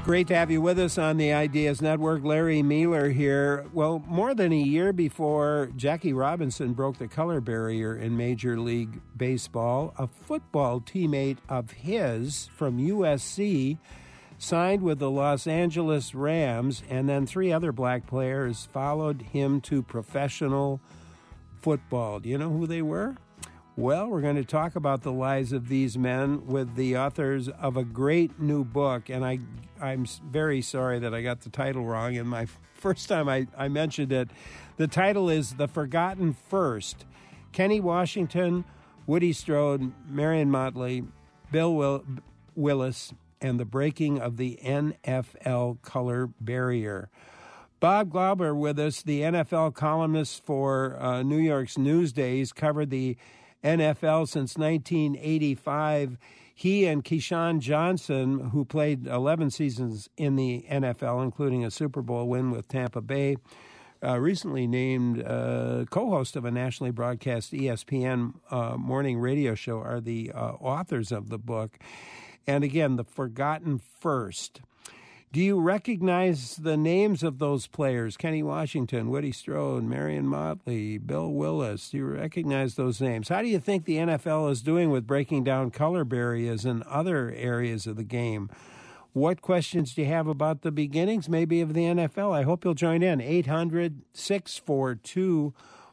Great to have you with us on the Ideas Network. Larry Mealer here. Well, more than a year before Jackie Robinson broke the color barrier in Major League Baseball, a football teammate of his from USC signed with the Los Angeles Rams, and then 3 other black players followed him to professional football. Do you know who they were? Well, we're going to talk about the lives of these men with the authors of a great new book, and I'm very sorry that I got the title wrong. And my first time I mentioned it, the title is The Forgotten First. Kenny Washington, Woody Strode, Marion Motley, Bill Willis, and the Breaking of the NFL Color Barrier. Bob Glauber with us, the NFL columnist for New York's Newsdays, covered the NFL since 1985. He and Keyshawn Johnson, who played 11 seasons in the NFL, including a Super Bowl win with Tampa Bay, recently named co-host of a nationally broadcast ESPN morning radio show, are the authors of the book. And again, The Forgotten First. Do you recognize the names of those players? Kenny Washington, Woody Strode, Marion Motley, Bill Willis. Do you recognize those names? How do you think the NFL is doing with breaking down color barriers in other areas of the game? What questions do you have about the beginnings, maybe, of the NFL? I hope you'll join in. 800-642-1234,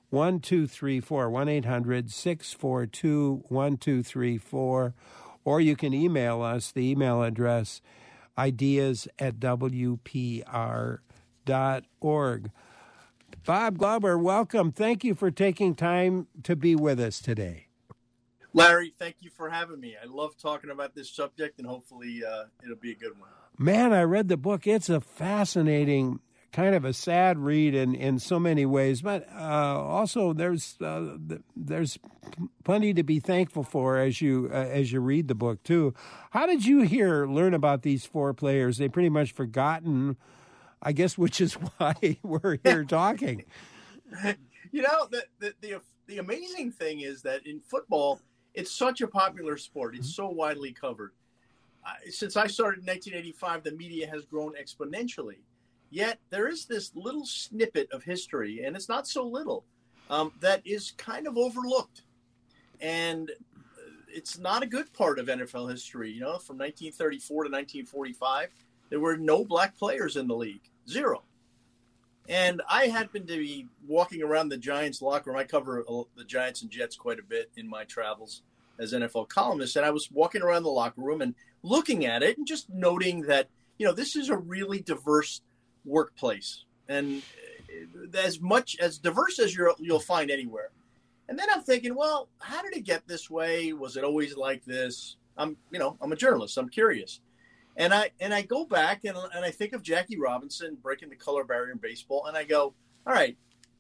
1-800-642-1234. Or you can email us, the email address, ideas@wpr.org. Bob Glauber, welcome. Thank you for taking time to be with us today. Larry, thank you for having me. I love talking about this subject, and hopefully it'll be a good one. Man, I read the book. It's a fascinating, kind of a sad read in so many ways, but also there's plenty to be thankful for as you read the book too. How did you learn about these 4 players? They've pretty much forgotten, I guess, which is why we're here talking. You know, the amazing thing is that in football, it's such a popular sport. It's so widely covered. Since I started in 1985, the media has grown exponentially. Yet there is this little snippet of history, and it's not so little, that is kind of overlooked. And it's not a good part of NFL history. You know, from 1934 to 1945, there were no black players in the league. 0. And I happened to be walking around the Giants locker room. I cover the Giants and Jets quite a bit in my travels as NFL columnist. And I was walking around the locker room and looking at it and just noting that, you know, this is a really diverse workplace, and as much as diverse as you'll find anywhere. And then I'm thinking, well, how did it get this way? Was it always like this? I'm a journalist. I'm curious. And I go back and I think of Jackie Robinson breaking the color barrier in baseball, and I go, all right,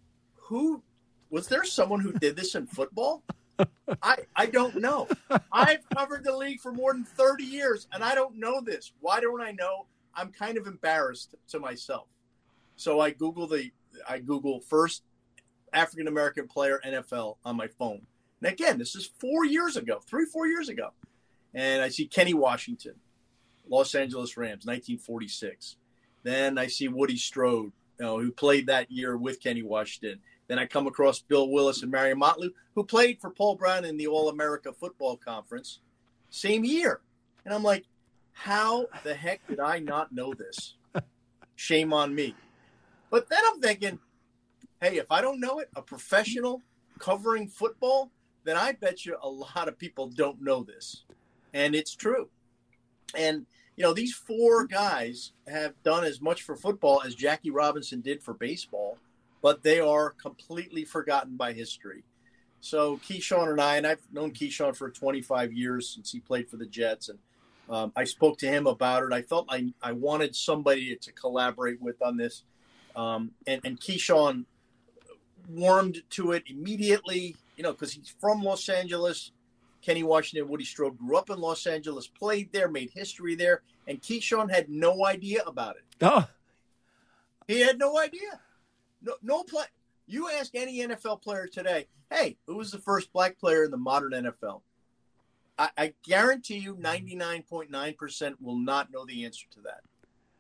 was there someone who did this in football? I don't know. I've covered the league for more than 30 years, and I don't know this. Why don't I know? I'm kind of embarrassed to myself. So I Google first African-American player NFL on my phone. And again, this is 4 years ago, 3-4 years ago. And I see Kenny Washington, Los Angeles Rams, 1946. Then I see Woody Strode, who played that year with Kenny Washington. Then I come across Bill Willis and Marion Motley, who played for Paul Brown in the All-America Football Conference same year. And I'm like, how the heck did I not know this? Shame on me. But then I'm thinking, hey, if I don't know it, a professional covering football, then I bet you a lot of people don't know this. And it's true. And, these 4 guys have done as much for football as Jackie Robinson did for baseball, but they are completely forgotten by history. So Keyshawn and I've known Keyshawn for 25 years since he played for the Jets, and I spoke to him about it. I felt I wanted somebody to collaborate with on this. And Keyshawn warmed to it immediately, because he's from Los Angeles. Kenny Washington, Woody Strode grew up in Los Angeles, played there, made history there, and Keyshawn had no idea about it. Oh. He had no idea. No play. You ask any NFL player today, hey, who was the first black player in the modern NFL? I guarantee you 99.9% will not know the answer to that.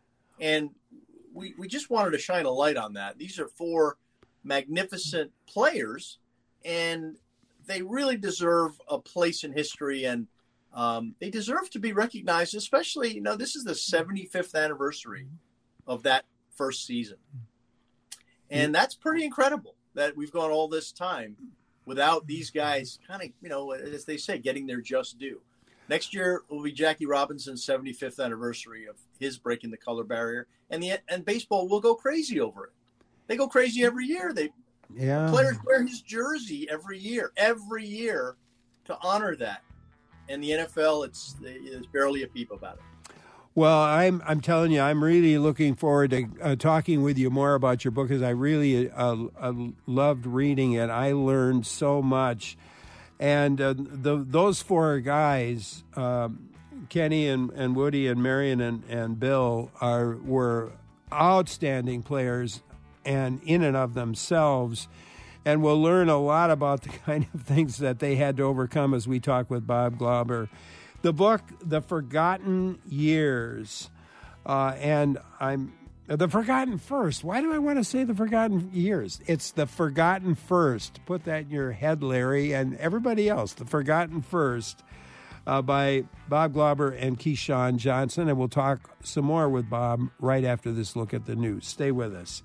And we just wanted to shine a light on that. These are 4 magnificent players, and they really deserve a place in history, and they deserve to be recognized, especially, this is the 75th anniversary of that first season. And that's pretty incredible that we've gone all this time without these guys kind of, as they say, getting their just due. Next year will be Jackie Robinson's 75th anniversary of his breaking the color barrier, and baseball will go crazy over it. They go crazy every year. Players wear his jersey every year to honor that. And the NFL, there's barely a peep about it. Well, I'm telling you, I'm really looking forward to talking with you more about your book, because I really loved reading it. I learned so much. And those 4 guys, Kenny and Woody and Marion and Bill, were outstanding players and in and of themselves. And we'll learn a lot about the kind of things that they had to overcome as we talk with Bob Glauber. The book, The Forgotten Years, and The Forgotten First. Why do I want to say The Forgotten Years? It's The Forgotten First. Put that in your head, Larry, and everybody else. The Forgotten First by Bob Glauber and Keyshawn Johnson. And we'll talk some more with Bob right after this look at the news. Stay with us.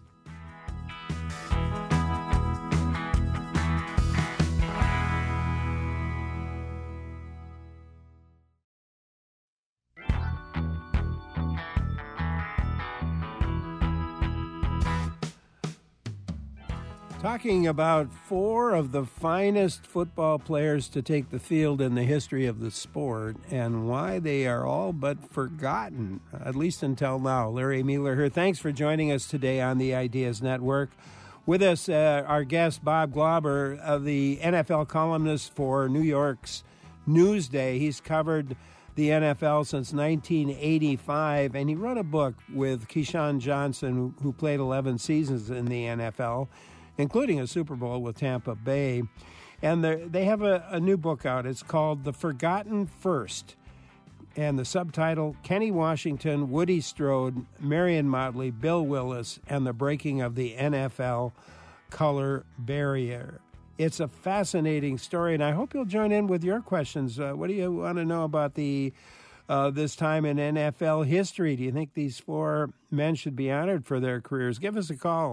Talking about 4 of the finest football players to take the field in the history of the sport, and why they are all but forgotten, at least until now. Larry Mueller here. Thanks for joining us today on the Ideas Network. With us, our guest, Bob Glauber, the NFL columnist for New York's Newsday. He's covered the NFL since 1985, and he wrote a book with Keyshawn Johnson, who played 11 seasons in the NFL, including a Super Bowl with Tampa Bay. And they have a new book out. It's called The Forgotten First. And the subtitle, Kenny Washington, Woody Strode, Marion Motley, Bill Willis, and the Breaking of the NFL Color Barrier. It's a fascinating story, and I hope you'll join in with your questions. What do you want to know about this time in NFL history? Do you think these 4 men should be honored for their careers? Give us a call,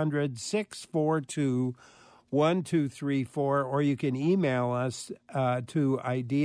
800-642-1234, or you can email us to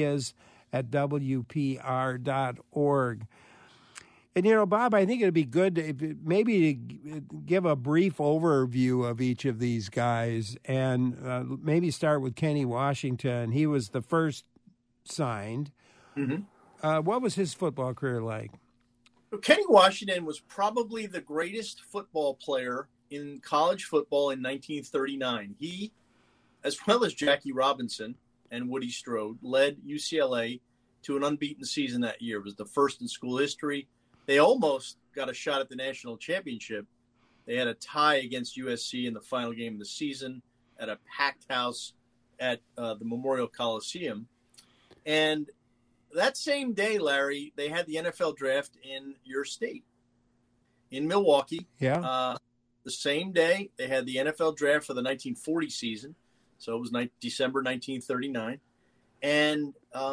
ideas@wpr.org. And, Bob, I think it'd be good to give a brief overview of each of these guys, and maybe start with Kenny Washington. He was the first signed. Mm-hmm. What was his football career like? Well, Kenny Washington was probably the greatest football player in college football in 1939. He, as well as Jackie Robinson and Woody Strode, led UCLA to an unbeaten season that year. It was the first in school history. They almost got a shot at the national championship. They had a tie against USC in the final game of the season at a packed house at the Memorial Coliseum. And that same day, Larry, they had the NFL draft in your state, in Milwaukee. Yeah. The same day, they had the NFL draft for the 1940 season. So it was December 1939. And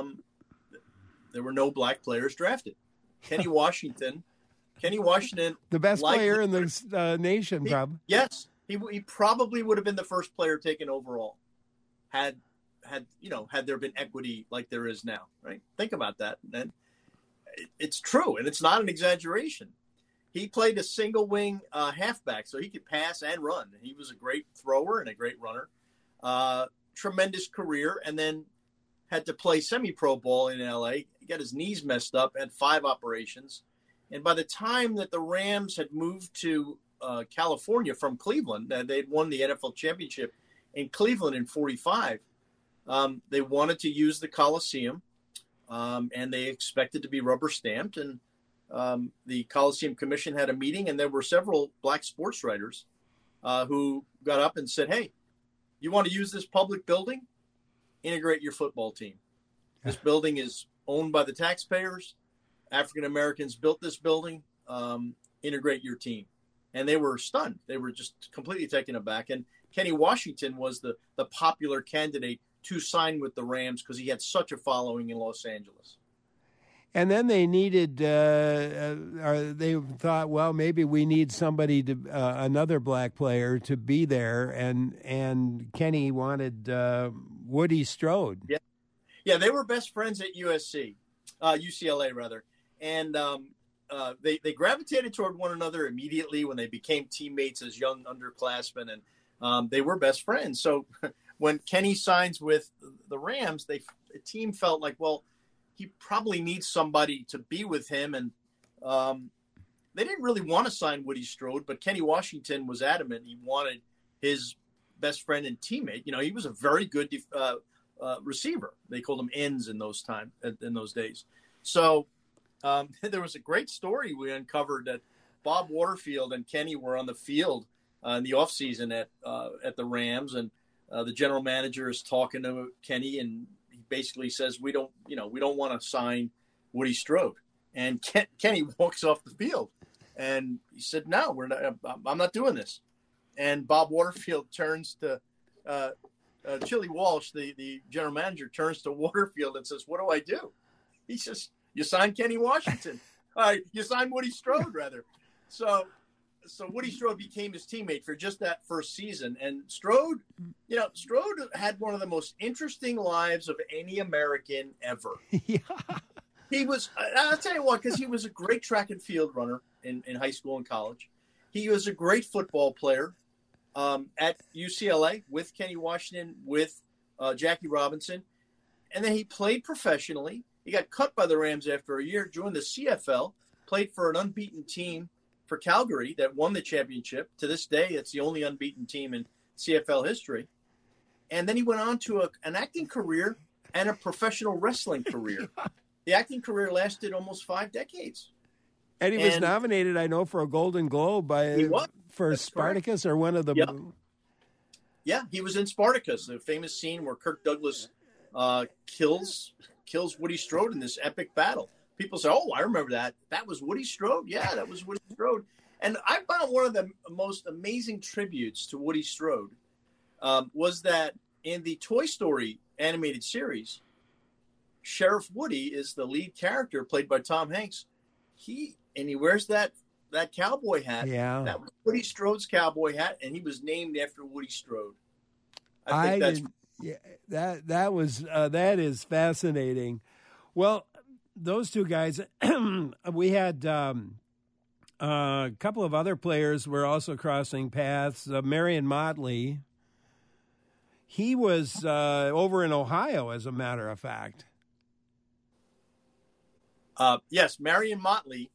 there were no black players drafted. Kenny Washington, the best player in the nation, probably. Yes, he probably would have been the first player taken overall, had there been equity like there is now. Right? Think about that. And it's true, and it's not an exaggeration. He played a single wing halfback, so he could pass and run. He was a great thrower and a great runner. Tremendous career, and then had to play semi-pro ball in L.A. He got his knees messed up, had 5 operations. And by the time that the Rams had moved to California from Cleveland, they'd won the NFL championship in Cleveland in 45, they wanted to use the Coliseum, and they expected to be rubber stamped. And the Coliseum Commission had a meeting, and there were several black sports writers who got up and said, hey, you want to use this public building? Integrate your football team. This building is owned by the taxpayers. African Americans built this building. integrate your team. And they were stunned. They were just completely taken aback. And Kenny Washington was the popular candidate to sign with the Rams because he had such a following in Los Angeles. And then they needed, they thought, well, maybe we need somebody to, another black player to be there. And Kenny wanted Woody Strode. Yeah, they were best friends at UCLA rather. And they gravitated toward one another immediately when they became teammates as young underclassmen. And they were best friends. So when Kenny signs with the Rams, the team felt like, well, he probably needs somebody to be with him. And they didn't really want to sign Woody Strode, but Kenny Washington was adamant. He wanted his best friend and teammate. You know, he was a very good receiver. They called him ends in those days. So there was a great story we uncovered that Bob Waterfield and Kenny were on the field in the offseason at the Rams. And the general manager is talking to Kenny, and he basically says, we don't want to sign Woody Strode. And Kenny walks off the field, and he said, no, I'm not doing this. And Bob Waterfield turns to Chili Walsh, the general manager, turns to Waterfield and says, what do I do? He says, you sign Kenny Washington. You sign Woody Strode, rather. So Woody Strode became his teammate for just that first season. And Strode had one of the most interesting lives of any American ever. Yeah. I'll tell you what, because he was a great track and field runner in high school and college. He was a great football player at UCLA with Kenny Washington, with Jackie Robinson. And then he played professionally. He got cut by the Rams after a year, joined the CFL, played for an unbeaten team for Calgary that won the championship. To this day, it's the only unbeaten team in CFL history. And then he went on to an acting career and a professional wrestling career. The acting career lasted almost 5 decades. And he was nominated, I know, for a Golden Globe for That's Spartacus correct. Or one of the... Yep. Yeah, he was in Spartacus, the famous scene where Kirk Douglas kills Woody Strode in this epic battle. People say, oh, I remember that. That was Woody Strode? Yeah, that was Woody Strode. And I found one of the most amazing tributes to Woody Strode was that in the Toy Story animated series, Sheriff Woody is the lead character played by Tom Hanks. He wears that cowboy hat. Yeah. That was Woody Strode's cowboy hat, and he was named after Woody Strode. That is fascinating. Well, those two guys, we had a couple of other players were also crossing paths. Marion Motley, he was over in Ohio, as a matter of fact. Yes, Marion Motley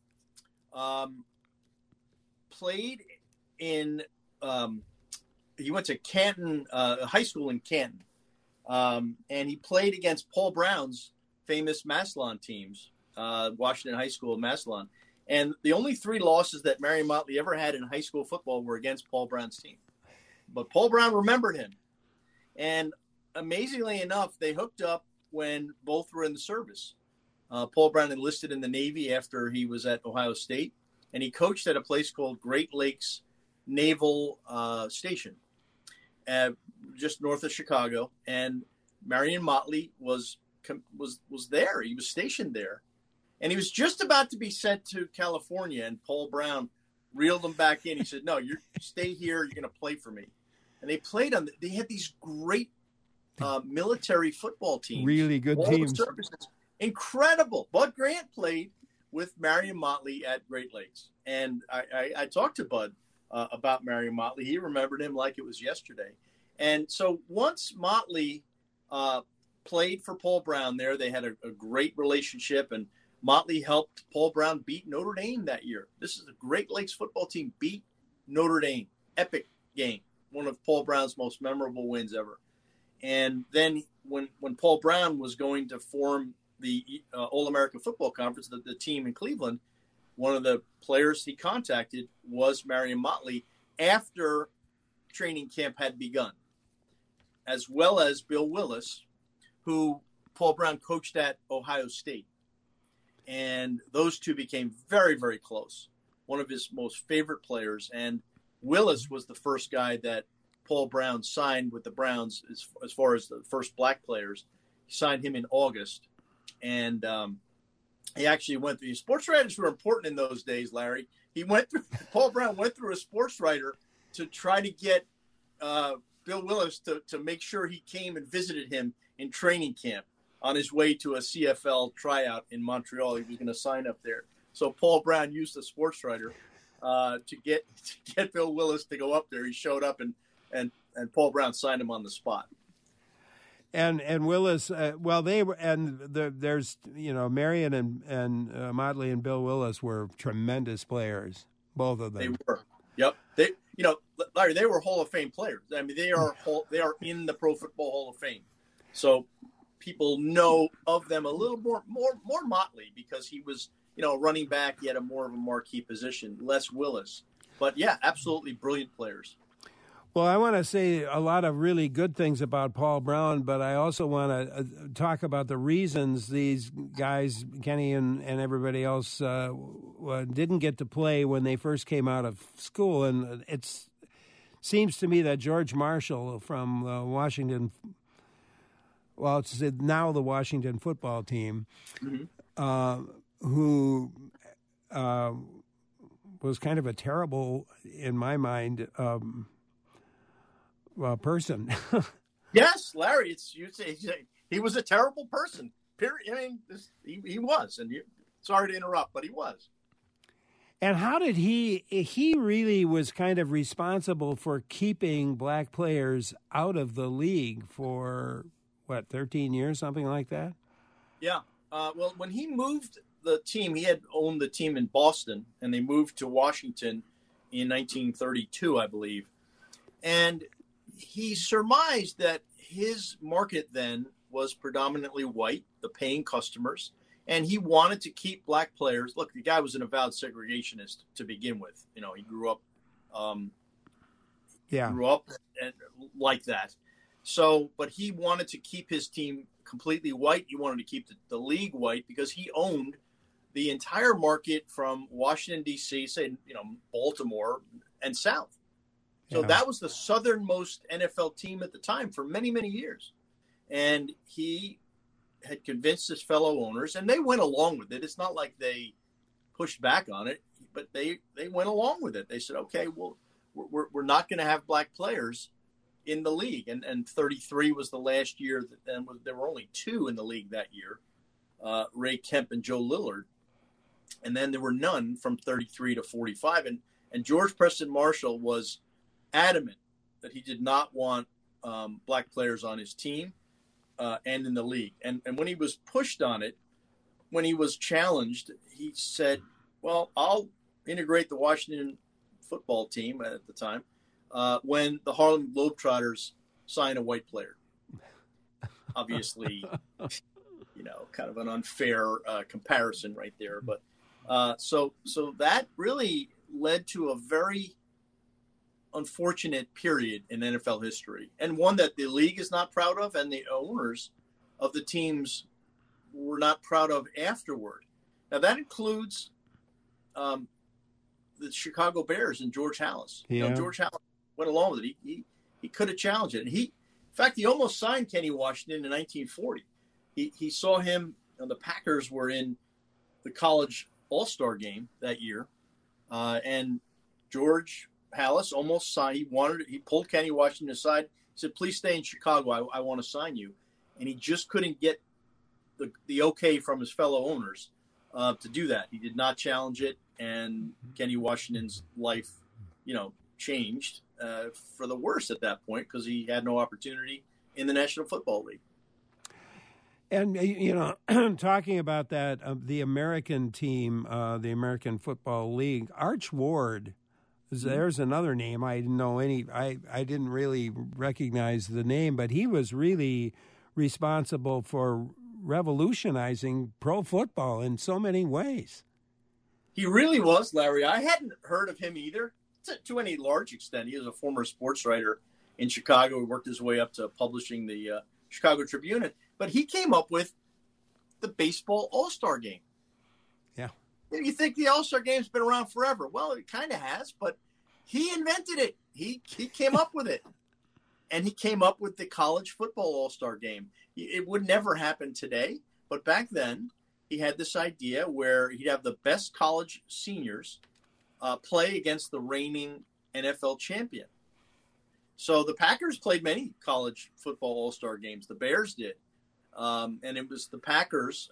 played in he went to Canton high school in Canton, and he played against Paul Brown's famous Massillon teams, Washington High School and Massillon. And the only 3 losses that Marion Motley ever had in high school football were against Paul Brown's team. But Paul Brown remembered him. And amazingly enough, they hooked up when both were in the service. Paul Brown enlisted in the Navy after he was at Ohio State, and he coached at a place called Great Lakes Naval Station, just north of Chicago. And Marion Motley was there. He was stationed there, and he was just about to be sent to California. And Paul Brown reeled him back in. He said, "No, you stay here. You're going to play for me." And they played on. They had these great military football teams, really good teams. Services. Incredible. Bud Grant played with Marion Motley at Great Lakes. And I talked to Bud about Marion Motley. He remembered him like it was yesterday. And so once Motley played for Paul Brown there, they had a great relationship. And Motley helped Paul Brown beat Notre Dame that year. This is the Great Lakes football team beat Notre Dame. Epic game. One of Paul Brown's most memorable wins ever. And then when Paul Brown was going to form the All-America Football Conference, the team in Cleveland, one of the players he contacted was Marion Motley after training camp had begun, as well as Bill Willis, who Paul Brown coached at Ohio State. And those two became very, very close. one of his most favorite players. And Willis was the first guy that Paul Brown signed with the Browns as far as the first black players. He signed him in August. And he actually went through – sports writers were important in those days, Larry. Paul Brown went through a sports writer to try to get Bill Willis to make sure he came and visited him in training camp on his way to a CFL tryout in Montreal. He was going to sign up there. So Paul Brown used a sports writer to get Bill Willis to go up there. He showed up and Paul Brown signed him on the spot. And Willis, they were, and there's Marion and Motley and Bill Willis were tremendous players, both of them. They were. Yep. Larry, they were Hall of Fame players. I mean, they are in the Pro Football Hall of Fame. So people know of them a little more Motley because he was, running back. He had more of a marquee position, less Willis. But yeah, absolutely brilliant players. Well, I want to say a lot of really good things about Paul Brown, but I also want to talk about the reasons these guys, Kenny and everybody else, didn't get to play when they first came out of school. And it seems to me that George Marshall from Washington, it's now the Washington football team, who was kind of a terrible, in my mind, person. Yes, Larry. He was a terrible person. Period. I mean, he was, and sorry to interrupt, but he was. And how did he really was kind of responsible for keeping black players out of the league for 13 years, something like that? Yeah. Well, when he moved the team, he had owned the team in Boston, and they moved to Washington in 1932, I believe. And he surmised that his market then was predominantly white, the paying customers, and he wanted to keep black players. Look, the guy was an avowed segregationist to begin with. He grew up, and like that. So, but he wanted to keep his team completely white. He wanted to keep the league white because he owned the entire market from Washington, D.C., say, Baltimore and south. So that was the southernmost NFL team at the time for many, many years. And he had convinced his fellow owners, and they went along with it. It's not like they pushed back on it, but they went along with it. They said, okay, well, we're not going to have black players in the league. And 33 was the last year. And there were only two in the league that year, Ray Kemp and Joe Lillard. And then there were none from 33 to 45. And George Preston Marshall was adamant that he did not want black players on his team and in the league. And when he was pushed on it, when he was challenged, he said, well, I'll integrate the Washington football team at the time when the Harlem Globetrotters sign a white player. Obviously, kind of an unfair comparison right there. But so that really led to a very unfortunate period in NFL history, and one that the league is not proud of, and the owners of the teams were not proud of afterward. Now that includes the Chicago Bears and George Halas. Yeah. George Halas went along with it. He could have challenged it. And in fact, he almost signed Kenny Washington in 1940. He saw him. The Packers were in the college All-Star game that year, and George Halas almost signed. He pulled Kenny Washington aside. He said, "Please stay in Chicago. I want to sign you." And he just couldn't get the okay from his fellow owners to do that. He did not challenge it, and Kenny Washington's life, changed for the worse at that point because he had no opportunity in the National Football League. And, talking about that, the American team, the American Football League, Arch Ward. There's another name I didn't know I didn't really recognize the name, but he was really responsible for revolutionizing pro football in so many ways. He really was, Larry. I hadn't heard of him either to any large extent. He was a former sports writer in Chicago. He worked his way up to publishing the Chicago Tribune. But he came up with the baseball All-Star game. Yeah. You think the All-Star Game's been around forever? Well, it kind of has, but he invented it. He came up with it. And he came up with the college football All-Star Game. It would never happen today, but back then he had this idea where he'd have the best college seniors play against the reigning NFL champion. So the Packers played many college football All-Star Games. The Bears did. And it was the Packers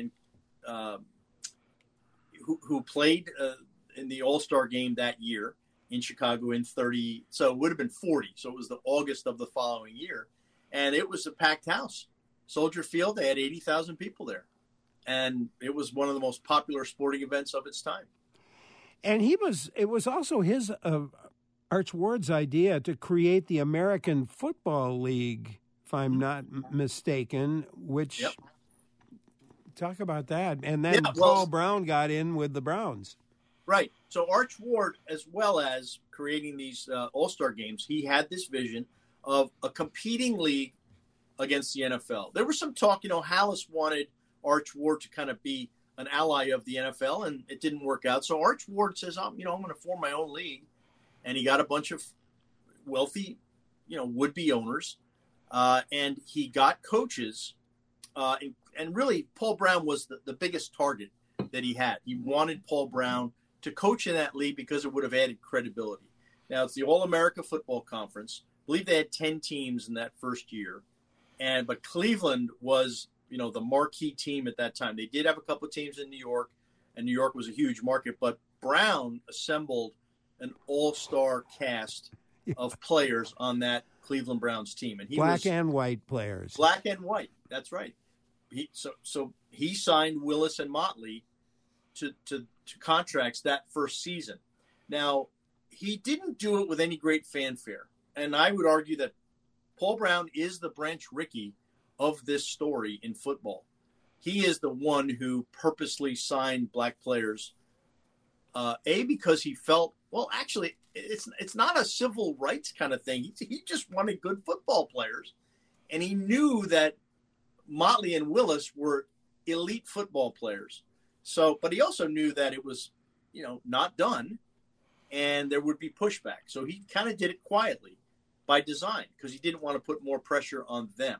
who played in the All-Star Game that year in Chicago in 30. So it would have been 40. So it was the August of the following year. And it was a packed house. Soldier Field, they had 80,000 people there. And it was one of the most popular sporting events of its time. And it was also his, Arch Ward's idea to create the American Football League, if I'm not mistaken, which, talk about that. And then Paul Brown got in with the Browns. Right. So Arch Ward, as well as creating these All-Star Games, he had this vision of a competing league against the NFL. There was some talk, Halas wanted Arch Ward to kind of be an ally of the NFL, and it didn't work out. So Arch Ward says, I'm going to form my own league. And he got a bunch of wealthy, would-be owners, and he got coaches. And really, Paul Brown was the biggest target that he had. He wanted Paul Brown to coach in that league because it would have added credibility. Now, it's the All-America Football Conference. I believe they had 10 teams in that first year. But Cleveland was, the marquee team at that time. They did have a couple of teams in New York, and New York was a huge market. But Brown assembled an all-star cast of players on that Cleveland Browns team. And Black and white players. Black and white, that's right. So he signed Willis and Motley to contracts that first season. Now, he didn't do it with any great fanfare. And I would argue that Paul Brown is the Branch Rickey of this story in football. He is the one who purposely signed black players, because he felt, actually, it's not a civil rights kind of thing. He just wanted good football players. And he knew that Motley and Willis were elite football players. But he also knew that it was, not done, and there would be pushback. So he kind of did it quietly by design because he didn't want to put more pressure on them.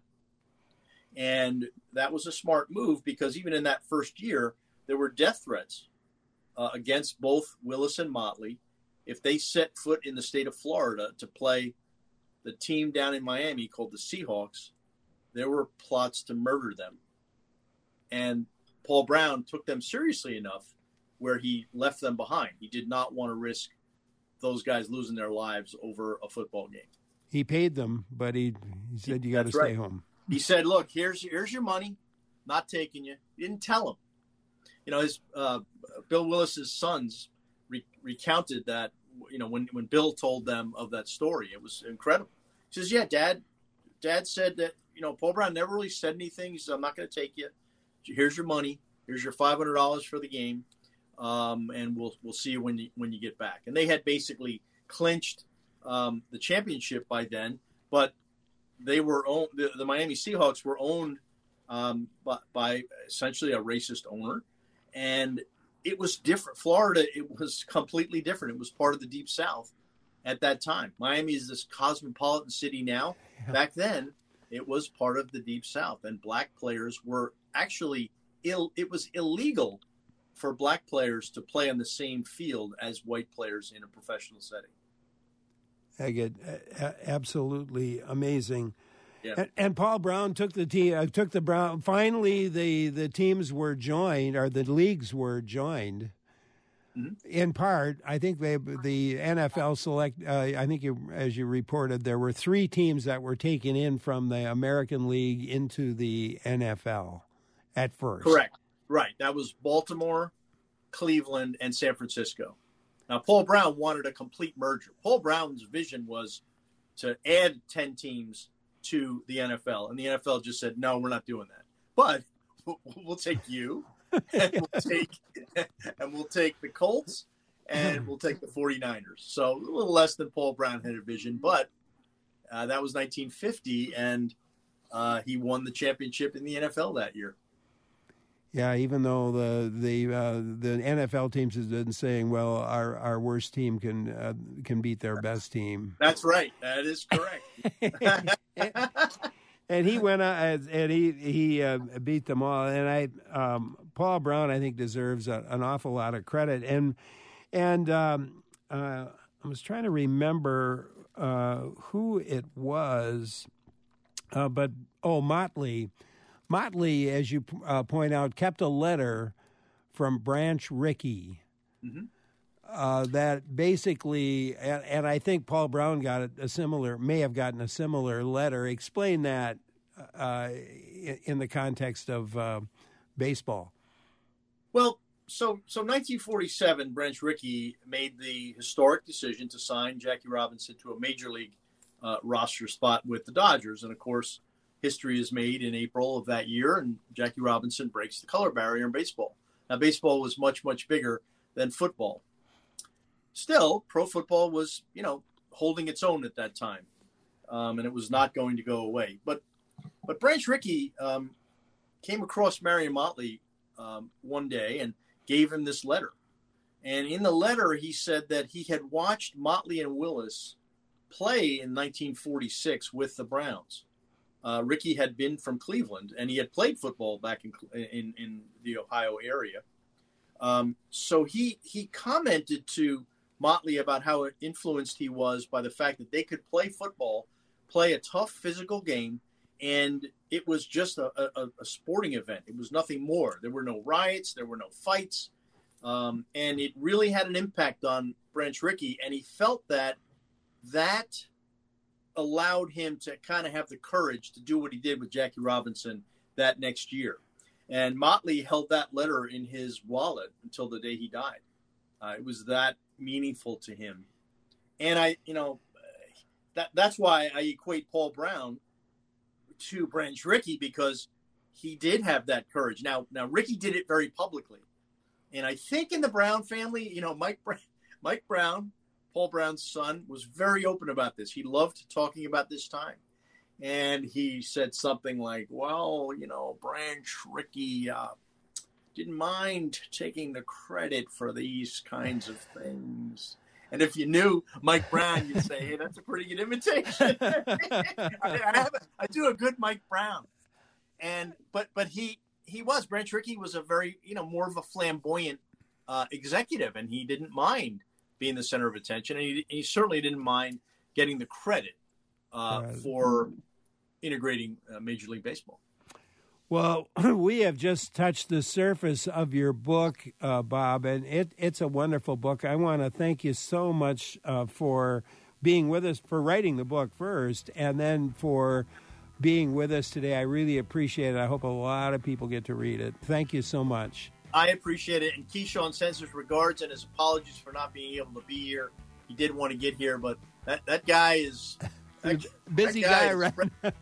And that was a smart move because even in that first year, there were death threats against both Willis and Motley. If they set foot in the state of Florida to play the team down in Miami called the Seahawks, there were plots to murder them. And Paul Brown took them seriously enough where he left them behind. He did not want to risk those guys losing their lives over a football game. He paid them, but he said, you got to stay home. He said, look, here's your money. Not taking you. He didn't tell him. His Bill Willis's sons recounted that, when Bill told them of that story, it was incredible. He says, yeah, Dad said that, Paul Brown never really said anything. He said, I'm not going to take you. Here's your money. Here's your $500 for the game. And we'll see you when you get back. And they had basically clinched the championship by then, but they were owned. The Miami Seahawks were owned by essentially a racist owner, and it was different. Florida, it was completely different. It was part of the Deep South at that time. Miami is this cosmopolitan city now. Yeah. Back then, it was part of the Deep South, and black players were actually it was illegal for black players to play on the same field as white players in a professional setting. I get absolutely amazing. Yeah. And Paul Brown took the team. Finally, the teams were joined, or the leagues were joined. Mm-hmm. In part, I think the NFL select. I think as you reported, there were 3 teams that were taken in from the American League into the NFL at first. Correct. Right. That was Baltimore, Cleveland, and San Francisco. Now, Paul Brown wanted a complete merger. Paul Brown's vision was to add 10 teams to the NFL, and the NFL just said, no, we're not doing that. But we'll take you, and we'll take the Colts, and we'll take the 49ers. So a little less than Paul Brown had a vision, but that was 1950, and he won the championship in the NFL that year. Yeah, even though the NFL teams have been saying, well, our worst team can beat their best team. That's right. That is correct. And he went and he beat them all. And Paul Brown, I think, deserves an awful lot of credit. And I was trying to remember who it was, but Motley. Motley, as you point out, kept a letter from Branch Rickey that basically, and I think Paul Brown may have gotten a similar letter. Explain that in the context of baseball. Well, so 1947, Branch Rickey made the historic decision to sign Jackie Robinson to a major league roster spot with the Dodgers, and of course, history is made in April of that year, and Jackie Robinson breaks the color barrier in baseball. Now, baseball was much, much bigger than football. Still, pro football was, holding its own at that time, and it was not going to go away. But Branch Rickey came across Marion Motley one day and gave him this letter. And in the letter, he said that he had watched Motley and Willis play in 1946 with the Browns. Rickey had been from Cleveland, and he had played football back in the Ohio area. So he commented to Motley about how influenced he was by the fact that they could play football, play a tough physical game, and it was just a sporting event. It was nothing more. There were no riots. There were no fights. And it really had an impact on Branch Rickey, and he felt that allowed him to kind of have the courage to do what he did with Jackie Robinson that next year. And Motley held that letter in his wallet until the day he died. It was that meaningful to him. And that's why I equate Paul Brown to Branch Rickey, because he did have that courage. Now Rickey did it very publicly. And I think in the Brown family, Mike Brown, Paul Brown's son, was very open about this. He loved talking about this time. And he said something like, well, Branch Rickey didn't mind taking the credit for these kinds of things. And if you knew Mike Brown, you'd say, hey, that's a pretty good imitation. I do a good Mike Brown. But Branch Rickey was a very, more of a flamboyant executive, and he didn't mind being the center of attention, and he certainly didn't mind getting the credit for integrating Major League Baseball. Well, we have just touched the surface of your book, Bob, and it's a wonderful book. I want to thank you so much for being with us, for writing the book first, and then for being with us today. I really appreciate it. I hope a lot of people get to read it. Thank you so much. I appreciate it. And Keyshawn sends his regards and his apologies for not being able to be here. He did want to get here, but that guy is a busy guy, right?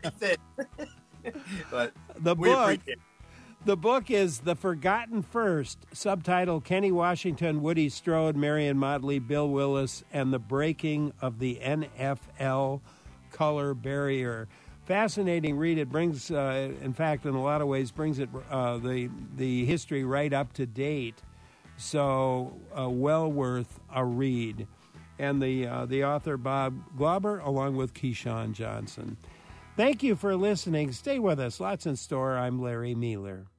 But the book is The Forgotten First, subtitle Kenny Washington, Woody Strode, Marion Motley, Bill Willis, and the Breaking of the NFL Color Barrier. Fascinating read. It brings, in fact, in a lot of ways, brings it the history right up to date. So well worth a read. And the author, Bob Glauber, along with Keyshawn Johnson. Thank you for listening. Stay with us. Lots in store. I'm Larry Mealer.